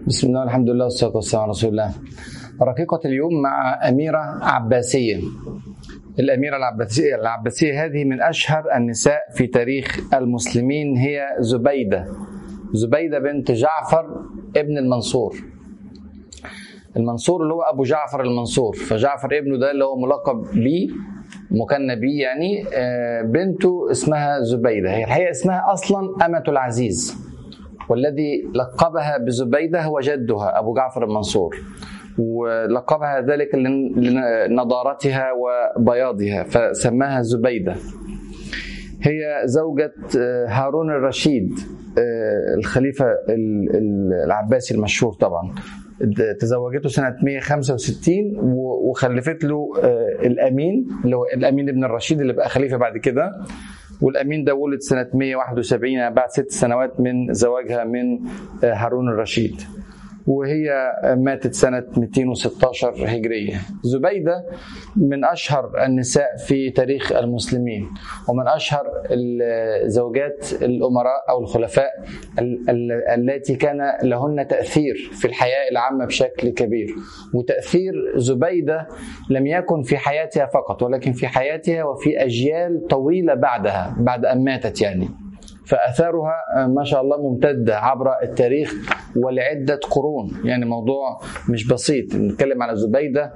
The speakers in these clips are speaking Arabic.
بسم الله والحمد لله والصلاة والسلام على رسول الله. رقيقة اليوم مع أميرة عباسية. الأميرة العباسية هذه من أشهر النساء في تاريخ المسلمين، هي زبيدة بنت جعفر ابن المنصور اللي هو أبو جعفر المنصور، فجعفر ابنه ده اللي هو ملقب بيه مكنى بيه يعني. بنته اسمها زبيدة، هي الحقيقة اسمها أصلا أمة العزيز، والذي لقبها بزبيدة هو جدها أبو جعفر المنصور، ولقبها ذلك لنضارتها وبياضها فسماها زبيدة. هي زوجة هارون الرشيد الخليفة العباسي المشهور طبعا. تزوجته سنة 165 وخلفت له الأمين اللي هو الأمين ابن الرشيد اللي بقى خليفة بعد كده، والأمين ده ولد سنة 171 بعد 6 سنوات من زواجها من هارون الرشيد، وهي ماتت سنة 216 هجرية. زبيدة من أشهر النساء في تاريخ المسلمين، ومن أشهر الزوجات الأمراء أو الخلفاء التي كان لهن تأثير في الحياة العامة بشكل كبير. وتأثير زبيدة لم يكن في حياتها فقط، ولكن في حياتها وفي أجيال طويلة بعدها بعد أن ماتت يعني. فأثارها ما شاء الله ممتدة عبر التاريخ ولعدة قرون، يعني موضوع مش بسيط. نتكلم على زبيدة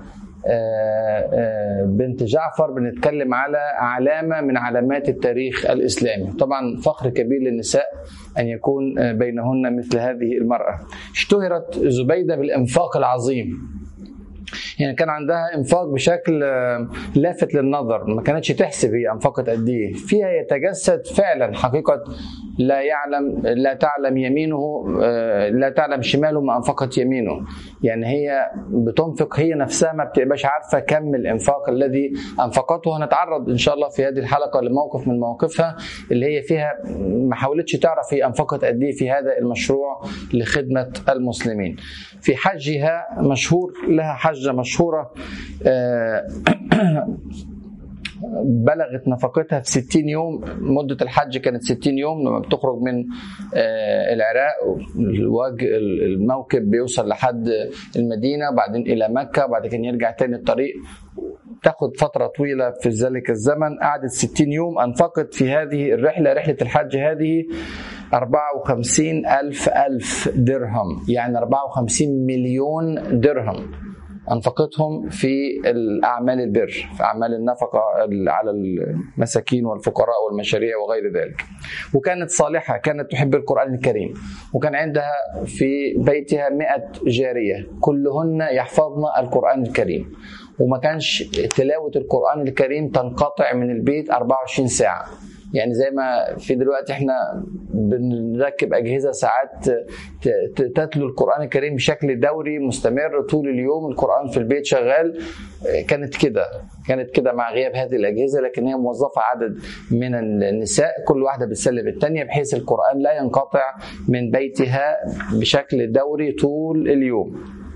بنت جعفر، بنتكلم على علامة من علامات التاريخ الإسلامي. طبعا فخر كبير للنساء أن يكون بينهن مثل هذه المرأة. اشتهرت زبيدة بالإنفاق العظيم، يعني كان عندها انفاق بشكل لافت للنظر، ما كانتش تحسب هي انفقت قد ايه. فيها يتجسد فعلا حقيقه لا تعلم شماله ما انفقت يمينه. يعني هي بتنفق، هي نفسها ما بتبقاش عارفه كم الانفاق الذي انفقته. هنتعرض ان شاء الله في هذه الحلقه لموقف من مواقفها اللي هي فيها ما حاولتش تعرف هي انفقت قد ايه في هذا المشروع لخدمه المسلمين. في حجها مشهور، لها حجه مشهوره بلغت نفقتها في 60 يوم. مدة الحج كانت 60 يوم. لما بتخرج من العراق الموكب بيوصل لحد المدينة، بعدين إلى مكة، بعد كده يرجع تاني الطريق، تاخد فترة طويلة في ذلك الزمن. قعدت 60 يوم أنفقت في هذه الرحلة، رحلة الحج هذه 54,000 درهم، يعني 54 مليون درهم أنفقتهم في الأعمال البر، في أعمال النفقة على المساكين والفقراء والمشاريع وغير ذلك. وكانت صالحة، كانت تحب القرآن الكريم، وكان عندها في بيتها 100 جارية كلهن يحفظن القرآن الكريم، وما كانش تلاوة القرآن الكريم تنقطع من البيت 24 ساعة. يعني زي ما في دلوقتي احنا بنركب أجهزة ساعات تتلو القرآن الكريم بشكل دوري مستمر طول اليوم، القرآن في البيت شغال. كانت كده مع غياب هذه الأجهزة، لكن هي موظفة عدد من النساء كل واحدة بتسلم الثانية بحيث القرآن لا ينقطع من بيتها بشكل دوري طول اليوم.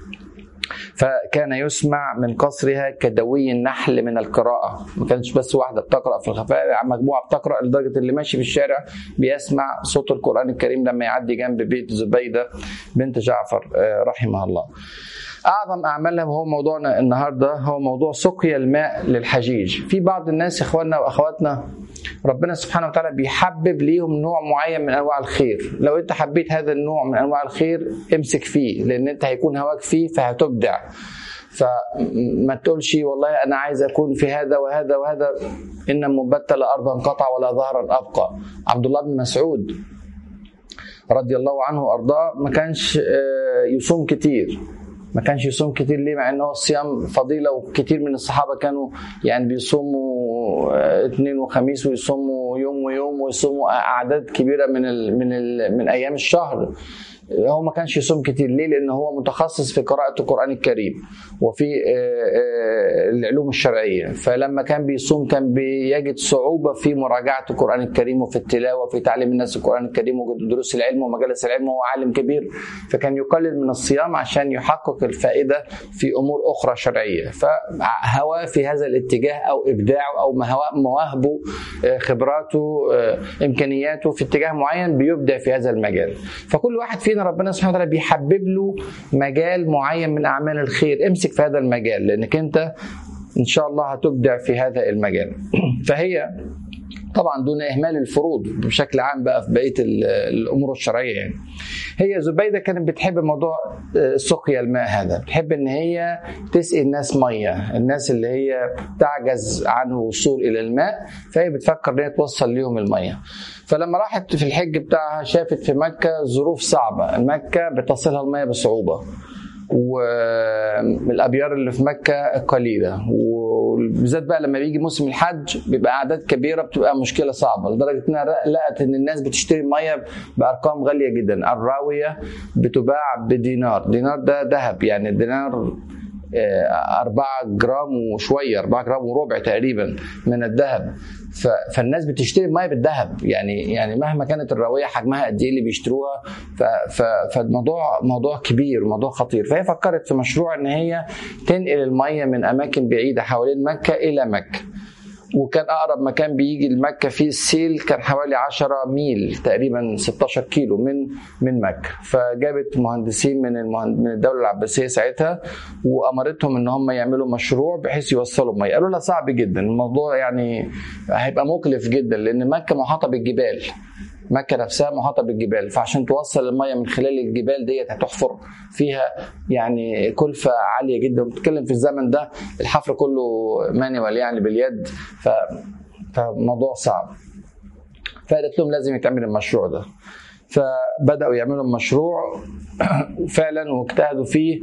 فكان يسمع من قصرها كدوي النحل من القراءة. ما كانتش بس واحدة بتقرأ في الخفاء، مجموعة بتقرأ لدرجة اللي ماشي في الشارع بيسمع صوت القرآن الكريم لما يعدي جنب بيت زبيدة بنت جعفر رحمها الله. أعظم أعمالها وهو موضوعنا النهاردة هو موضوع سقي الماء للحجيج. في بعض الناس إخواننا وأخواتنا ربنا سبحانه وتعالى بيحبب ليهم نوع معين من أنواع الخير. لو أنت حبيت هذا النوع من أنواع الخير امسك فيه، لأن أنت هيكون هواك فيه فهتبدع. فما تقولش والله أنا عايز أكون في هذا وهذا وهذا، إن مبتل أرضا قطع ولا ظهرا أبقى. عبد الله بن مسعود رضي الله عنه وأرضاه ما كانش يصوم كتير. ليه؟ مع انه الصيام فضيله، وكتير من الصحابه كانوا يعني بيصوموا اثنين وخميس، ويصوموا يوم ويوم، ويصوموا اعداد كبيره من ايام الشهر. هو ما كانش يصوم كتير. ليه؟ لأنه هو متخصص في قراءة القرآن الكريم وفي العلوم الشرعية. فلما كان بيصوم كان بيجد صعوبة في مراجعة القرآن الكريم وفي التلاوة وفي تعليم الناس القرآن الكريم ودروس العلم ومجالس العلم. وهو عالم كبير، فكان يقلل من الصيام عشان يحقق الفائدة في أمور أخرى شرعية. فهواه في هذا الاتجاه أو إبداعه أو مواهبه خبراته إمكانياته في اتجاه معين بيبدع في هذا المجال. فكل واحد فينا هنا ربنا سبحانه وتعالى بيحبب له مجال معين من اعمال الخير، امسك في هذا المجال لانك انت ان شاء الله هتبدع في هذا المجال. فهي طبعا دون اهمال الفروض بشكل عام بقى في بقيه الامور الشرعيه يعني. هي زبيده كانت بتحب موضوع سقيا الماء هذا، بتحب ان هي تسقي الناس ميه، الناس اللي هي تعجز عن الوصول الى الماء، فهي بتفكر ان هي توصل لهم الميه. فلما راحت في الحج بتاعها شافت في مكه ظروف صعبه، مكه بتصلها الميه بصعوبه، والابيار اللي في مكه قليله، وبالذات بقى لما بيجي موسم الحج بيبقى اعداد كبيره، بتبقى مشكله صعبه لدرجه انها لقت ان الناس بتشتري ميه بارقام غاليه جدا. الراويه بتباع بدينار، دينار ده ذهب يعني، الدينار 4 جرام وشويه، 4 جرام وربع تقريبا من الذهب. فالناس بتشتري الميه بالذهب يعني مهما كانت الراويه حجمها قد ايه اللي بيشتروها. فالموضوع موضوع كبير، موضوع خطير. فهي فكرت في مشروع ان هي تنقل الميه من اماكن بعيده حوالين مكه الى مكه، وكان اقرب مكان بيجي لمكه فيه السيل كان حوالي 10 ميل تقريبا 16 كيلو من مكه. فجابت مهندسين من الدوله العباسيه ساعتها وامرتهم ان هم يعملوا مشروع بحيث يوصلوا ميه. قالوا لها صعب جدا الموضوع، يعني هيبقى مكلف جدا لان مكه محاطه بالجبال، مكة نفسها محاطة بالجبال، فعشان توصل المية من خلال الجبال ديت هتحفر فيها يعني كلفة عالية جدا. بتتكلم في الزمن ده الحفر كله مانيوال يعني باليد، فموضوع صعب. فقالت لهم لازم يتعمل المشروع ده. فبدأوا يعملوا المشروع فعلا واجتهدوا فيه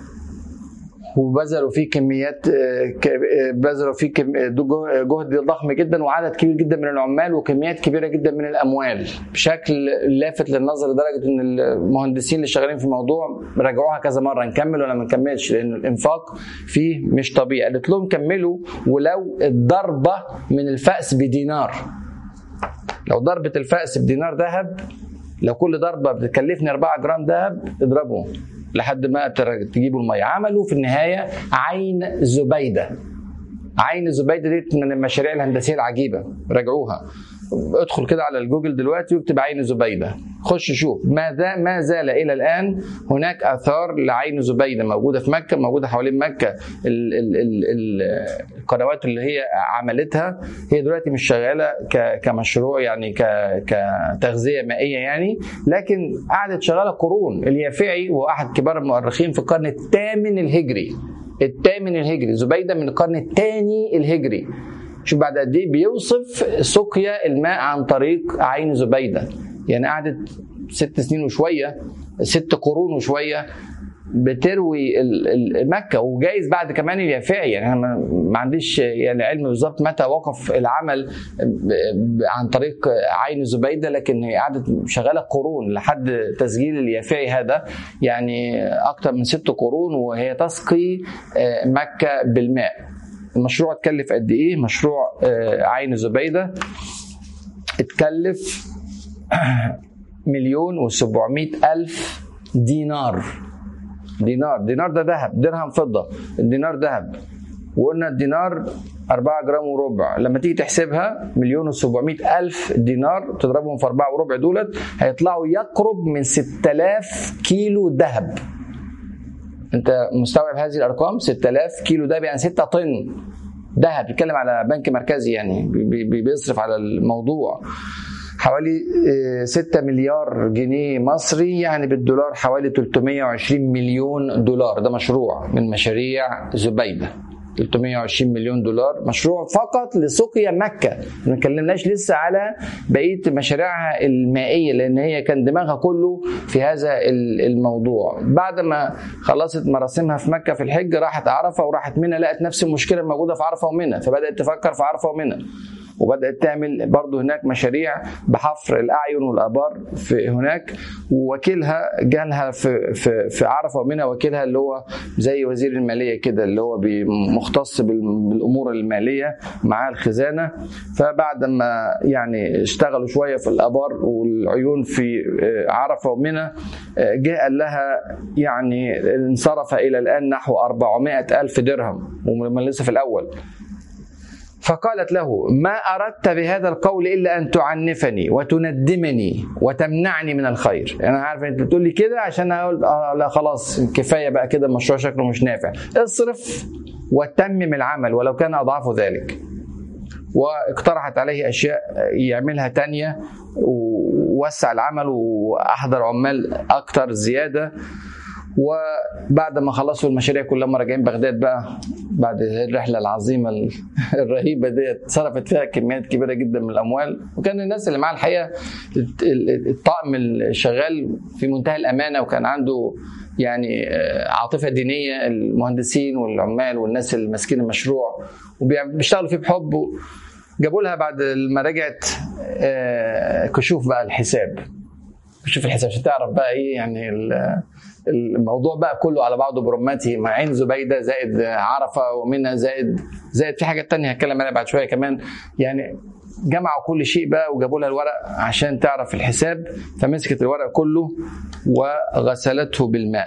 وبذلوا فيه كميات، بذلوا فيه جهد ضخم جدا وعدد كبير جدا من العمال وكميات كبيره جدا من الاموال بشكل لافت للنظر، لدرجه ان المهندسين اللي شغالين في الموضوع راجعوها كذا مره نكمل ولا ما نكملش لان الانفاق فيه مش طبيعي. قالت لهم كملوا ولو الضربه من الفأس بدينار، لو ضربه الفأس بدينار ذهب، لو كل ضربه بتكلفني 4 جرام ذهب اضربهم لحد ما تجيبوا الميه. عملوا في النهايه عين زبيده. عين زبيده دي من المشاريع الهندسيه العجيبه، راجعوها، ادخل كده على الجوجل دلوقتي واكتب عين زبيده، خش شوف. ما زال الى الان هناك اثار لعين زبيده موجوده في مكه، موجوده حوالين مكه. القنوات اللي هي عملتها هي دلوقتي مش شغاله كمشروع يعني كتغذيه مائيه يعني، لكن قعدت شغاله قرون. اليافعي واحد كبار المؤرخين في القرن الثامن الهجري، زبيده من القرن الثاني الهجري. شوف بعد قد ايه بيوصف سقيا الماء عن طريق عين زبيده، يعني قعدت 6 سنين وشويه، 6 قرون وشويه بتروي مكه. وجايز بعد كمان اليافعي، يعني انا ما عنديش يعني علم بالظبط متى وقف العمل عن طريق عين زبيده، لكن هي قعدت شغاله قرون لحد تسجيل اليافعي هذا، يعني اكثر من 6 قرون وهي تسقي مكه بالماء. المشروع اتكلف قد ايه؟ مشروع عين زبيده اتكلف 1,700,000 دينار. دينار ده ذهب، درهم فضه، الدينار ذهب، وقلنا الدينار 4 جرام وربع. لما تيجي تحسبها 1,700,000 دينار تضربهم في 4 وربع دولت هيطلعوا يقرب من 6000 كيلو ذهب. انت مستوعب هذه الارقام؟ 6000 كيلو ده يعني 6 طن ذهب. بيتكلم على بنك مركزي يعني بيصرف على الموضوع حوالي 6 مليار جنيه مصري، يعني بالدولار حوالي 320 مليون دولار. ده مشروع من مشاريع زبيده، 320 مليون دولار مشروع فقط لسقيا مكة. ما اتكلمناش لسه على بقية مشاريعها المائية لأن هي كان دماغها كله في هذا الموضوع. بعد ما خلصت مراسمها في مكة في الحج راحت عرفة وراحت منى، لقت نفس المشكلة الموجودة في عرفة ومنى، فبدأت تفكر في عرفة ومنى، وبدأت تعمل برضو هناك مشاريع بحفر الأعين والآبار في هناك. ووكيلها جالها في عرفة ومنى، وكيلها اللي هو زي وزير المالية كده، اللي هو مختص بالأمور المالية مع الخزانة. فبعد ما يعني اشتغلوا شوية في الآبار والعيون في عرفة ومنى، جاء قال لها يعني انصرف إلى الآن نحو 400,000 درهم، ومن لسه في الأول. فقالت له: ما أردت بهذا القول إلا أن تعنفني وتندمني وتمنعني من الخير. أنا عارف أنت بتقول لي كده عشان أقول لا خلاص كفاية بقى كده، المشروع شكله مش نافع، اصرف وتمم العمل ولو كان أضعاف ذلك. واقترحت عليه أشياء يعملها تانية، ووسع العمل وأحضر عمال أكتر زيادة. وبعد ما خلصوا المشاريع كلهم راجعين بغداد بقى بعد الرحله العظيمه الرهيبه ديت، صرفت فيها كميات كبيره جدا من الاموال. وكان الناس اللي معاه الحقيقه الطاقم الشغال في منتهى الامانه، وكان عنده يعني عاطفه دينيه، المهندسين والعمال والناس اللي ماسكين المشروع وبيشتغلوا فيه بحب. جابوا لها بعد ما رجعت كشوف بقى الحساب، كشوف الحساب عشان تعرف بقى ايه يعني الموضوع بقى كله على بعضه برمته، مع عين زبيدة زائد عرفة ومنها زائد في حاجات تانية هتكلم عليها بعد شوية كمان. يعني جمعوا كل شيء بقى وجابوا لها الورق عشان تعرف الحساب. فمسكت الورق كله وغسلته بالماء.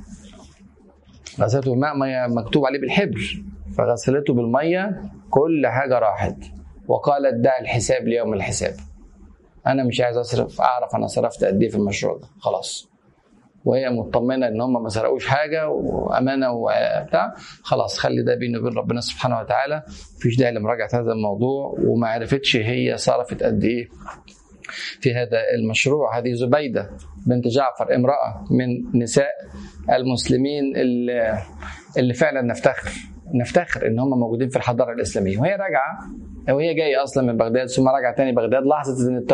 غسلته بالماء، مية مكتوب عليه بالحبر، فغسلته بالمية كل حاجة راحت. وقالت: دع الحساب ليوم الحساب، أنا مش عايز أصرف، أعرف أنا صرفت قد إيه في المشروع ده خلاص. وهي مطمنه ان هم ما سرقوش حاجه وامانه وبتاع، خلاص خلي ده بينه وبين ربنا سبحانه وتعالى، مفيش داعي لمراجعه هذا الموضوع. وما عرفتش هي صرفت قد ايه في هذا المشروع. هذه زبيده بنت جعفر، امراه من نساء المسلمين اللي فعلا نفتخر ان هم موجودين في الحضاره الاسلاميه. وهي راجعه، وهي جايه اصلا من بغداد ثم راجعه تاني بغداد، لاحظت ان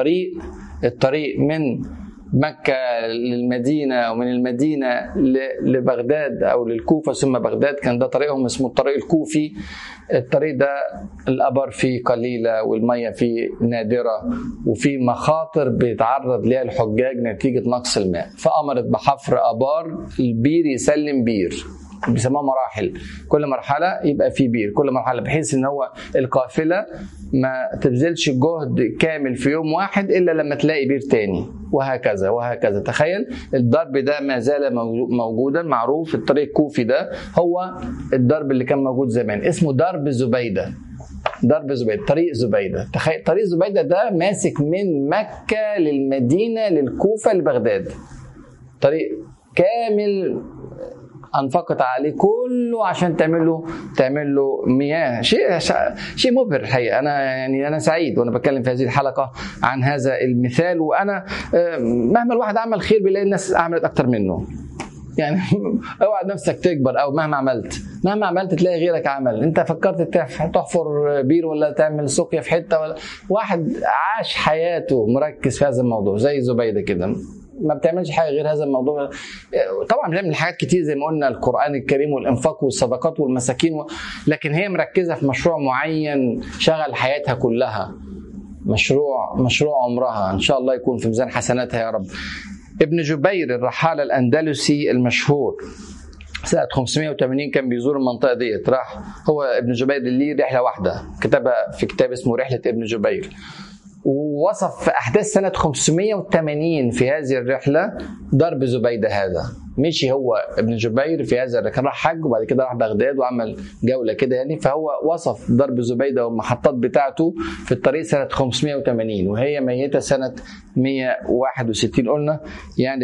الطريق من مكة للمدينة ومن المدينة لبغداد أو للكوفة ثم بغداد، كان ده طريقهم اسمه الطريق الكوفي. الطريق ده الأبار فيه قليلة والمية فيه نادرة وفي مخاطر بيتعرض لها الحجاج نتيجة نقص الماء، فأمرت بحفر أبار، البير يسلم بير، بيسموها مراحل، كل مرحلة يبقى في بير، كل مرحلة، بحيث ان هو القافلة ما تبذلش جهد كامل في يوم واحد الا لما تلاقي بير تاني، وهكذا وهكذا. تخيل الضرب ده ما زال موجودا، معروف. الطريق الكوفي ده هو الضرب اللي كان موجود زمان، اسمه ضرب زبيدة. طريق زبيدة. تخيل طريق زبيدة ده ماسك من مكة للمدينة للكوفة لبغداد، طريق كامل انفقت عليه كله عشان تعمل له مياه. شيء مبهر الحقيقه. انا سعيد وانا بتكلم في هذه الحلقه عن هذا المثال. وانا مهما الواحد عمل خير بيلاقي الناس عملت اكتر منه. يعني اوعى نفسك تكبر، او مهما عملت تلاقي غيرك عمل. انت فكرت تحفر بير ولا تعمل سقيا في حته، ولا واحد عاش حياته مركز في هذا الموضوع زي زبيدة كده، ما بتعملش حاجه غير هذا الموضوع. طبعا بنعمل حاجات كتير زي ما قلنا، القرآن الكريم والانفاق والصدقات والمساكين لكن هي مركزه في مشروع معين شغل حياتها كلها، مشروع عمرها، ان شاء الله يكون في ميزان حسناتها يا رب. ابن جبير الرحالة الأندلسي المشهور سنة 580 كان بيزور المنطقة ديت. راح هو ابن جبير اللي رحلة واحدة كتبها في كتاب اسمه رحلة ابن جبير، ووصف في أحداث سنة 580 في هذه الرحلة ضرب زبيدة هذا. مشي هو ابن جبير في هذا الرحلة، كان راح حج وبعد كده راح بغداد وعمل جولة كده يعني، فهو وصف ضرب زبيدة والمحطات بتاعته في الطريق سنة 580 وهي ميتة سنة 161 قلنا، يعني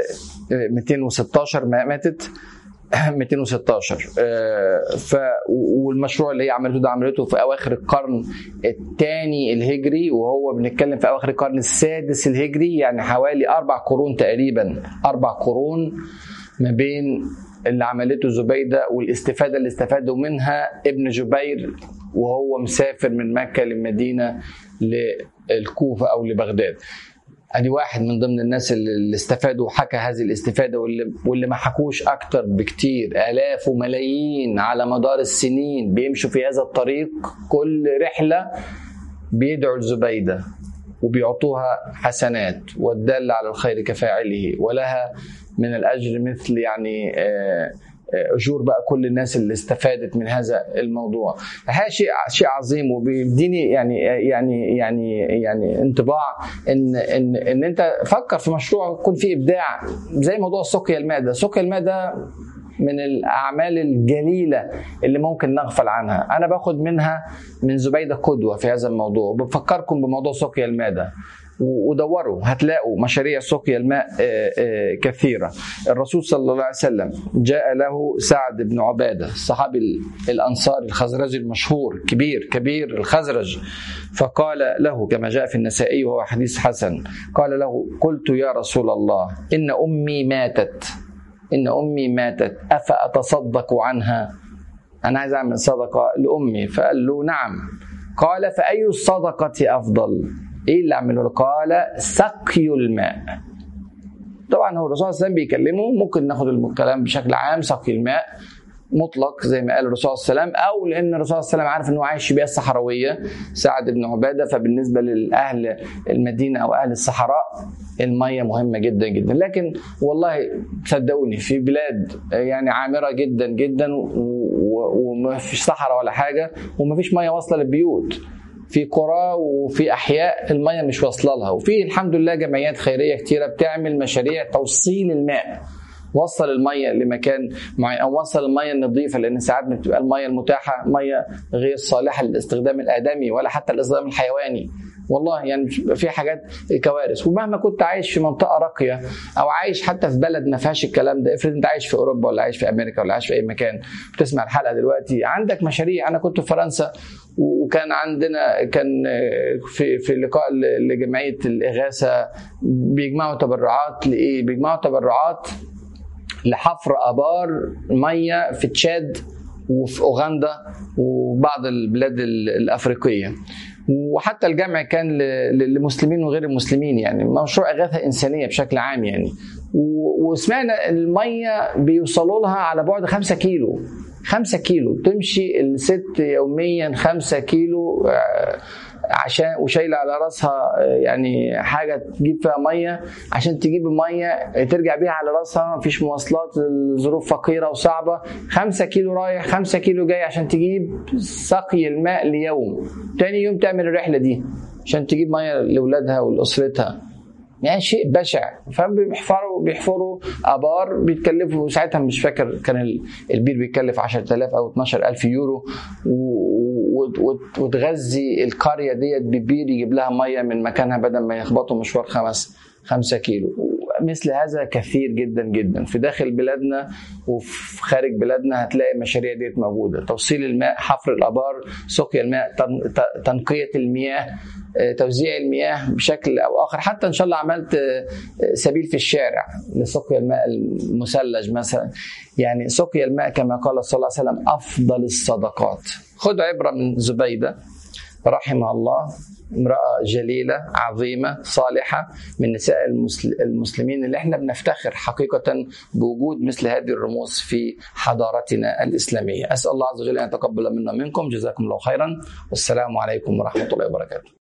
216 ماتت 216. والمشروع اللي هي عملته في اواخر القرن الثاني الهجري، وهو بنتكلم في اواخر القرن السادس الهجري، يعني حوالي 4 قرون تقريبا، 4 قرون ما بين اللي عملته زبيدة والاستفادة اللي استفادوا منها ابن جبير وهو مسافر من مكة للمدينة للكوفة او لبغداد. ادي واحد من ضمن الناس اللي استفادوا وحكى هذه الاستفاده، واللي ما حكوش اكتر بكتير، الاف وملايين على مدار السنين بيمشوا في هذا الطريق، كل رحله بيدعوا لزبيدة وبيعطوها حسنات، والدال على الخير كفاعله، ولها من الاجر مثل يعني أجور بقى كل الناس اللي استفادت من هذا الموضوع. هذا شيء عظيم، وبيديني يعني انطباع ان انت فكر في مشروع يكون فيه ابداع، زي موضوع سقيا الماء ده. من الأعمال الجليلة اللي ممكن نغفل عنها. أنا باخد منها من زبيدة قدوة في هذا الموضوع، وبفكركم بموضوع سقيا الماء ده، ودوروا هتلاقوا مشاريع سقيا الماء كثيرة. الرسول صلى الله عليه وسلم جاء له سعد بن عبادة الصحابي الأنصاري الخزرجي المشهور، كبير الخزرج، فقال له كما جاء في النسائي وهو حديث حسن، قال له: قلت يا رسول الله إن أمي ماتت أفأتصدق عنها؟ أنا عايز أعمل صدقة لأمي. فقال له: نعم. قال: فأي الصدقة أفضل؟ ايه اللي عمله؟ قال: سقي الماء. طبعا هو الرسول صلى الله عليه وسلم بيكلمه، ممكن ناخد الكلام بشكل عام سقي الماء مطلق زي ما قال الرسول صلى الله عليه وسلم، او لان الرسول صلى الله عليه وسلم عارف انه عايش في بيئه صحراويه سعد بن عباده، فبالنسبه للاهل المدينه او اهل الصحراء الميه مهمه جدا جدا. لكن والله صدقوني في بلاد يعني عامره جدا جدا وما فيش صحراء ولا حاجه وما فيش ميه واصله للبيوت، في قرى وفي احياء الميه مش واصله لها، وفي الحمد لله جمعيات خيريه كتيره بتعمل مشاريع توصيل الماء، وصل الميه لمكان معين او وصل الميه النظيفه، لان ساعات بتبقى الميه المتاحه ميه غير صالحه للاستخدام الادمي ولا حتى الاستخدام الحيواني. والله يعني في حاجات كوارث. ومهما كنت عايش في منطقه راقيه او عايش حتى في بلد ما فيهاش الكلام ده، افرض انت عايش في اوروبا ولا عايش في امريكا ولا عايش في اي مكان بتسمع الحلقه دلوقتي، عندك مشاريع. انا كنت في فرنسا وكان عندنا في لقاء لجمعيه الاغاثه بيجمعوا تبرعات لايه؟ بيجمعوا تبرعات لحفر ابار ميه في تشاد وفي اوغندا وبعض البلاد الافريقيه، وحتى الجمع كان للمسلمين وغير المسلمين، يعني مشروع إغاثة إنسانية بشكل عام يعني. وسمعنا المية بيوصلوا لها على بعد 5 كيلو تمشي الست يوميا 5 كيلو عشان وشايله على راسها يعني حاجه تجيب فيها ميه، عشان تجيب الميه ترجع بيها على راسها، مفيش مواصلات، الظروف فقيره وصعبه، 5 كيلو رايح 5 كيلو جاي عشان تجيب سقي الماء ليوم. تاني يوم تعمل الرحله دي عشان تجيب ميه لاولادها ولاسرتها، يعني شيء بشع. فبيحفروا ابار بيتكلفوا ساعتها، مش فاكر كان البير بيتكلف 10,000 او 12,000 يورو، وتغذي القريه ديت ببير يجيب لها ميه من مكانها بدل ما يخبطوا مشوار 5 كيلو. مثل هذا كثير جدا جدا في داخل بلادنا وفي خارج بلادنا. هتلاقي المشاريع ديت موجوده، توصيل الماء، حفر الابار، سقيا الماء، تنقيه المياه، توزيع المياه بشكل او اخر. حتى ان شاء الله عملت سبيل في الشارع لسقيا الماء المثلج مثلا. يعني سقيا الماء كما قال صلى الله عليه وسلم افضل الصدقات. خذ عبره من زبيده رحمها الله، امرأة جليلة عظيمة صالحة من نساء المسلمين اللي احنا بنفتخر حقيقة بوجود مثل هذه الرموز في حضارتنا الإسلامية. أسأل الله عز وجل أن يتقبل منا منكم. جزاكم الله خيرا، والسلام عليكم ورحمة الله وبركاته.